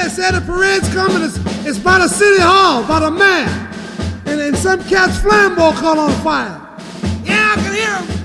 they said the parade's coming. It's by the city hall, by the mayor. And some cat's flambeau caught on fire. Yeah, I can hear him.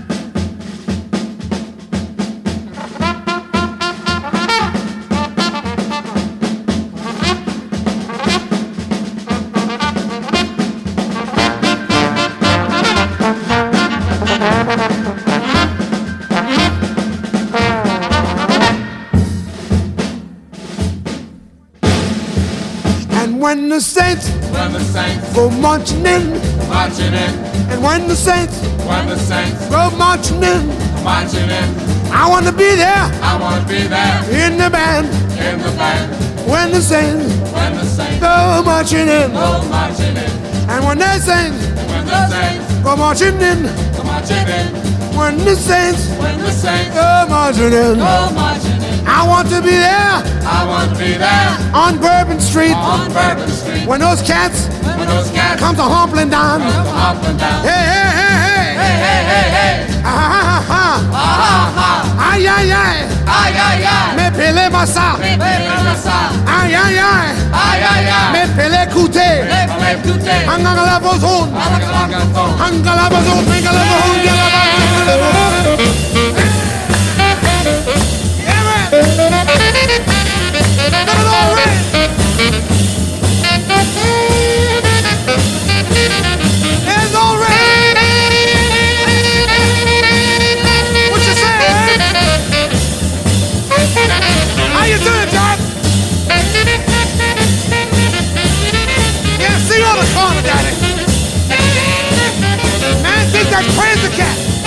When the saints go marching in, and when the saints go marching in, I want to be there, in the band, when the saints go marching in, and when the saints go marching in, when the saints go marching in, I want to be there. On Bourbon Street. When those cats come to humpling down. Hey, hey, hey, hey. Hey, hey, hey, hey. Ah, ah, ah, ah. Ay, ay, ay. Ay, ay, ay. Me pele massa. Me pele massa. Ay, ay, ay. Ay, ay, ay. Me pele kute. Me pele kute. Angala bozon. Angala bozon. Angala bozon. Yeah, man. Got it all right. It's all right. What you say? How you doing, John? Yeah, see you on the corner, Daddy. Man, think that crazy cat.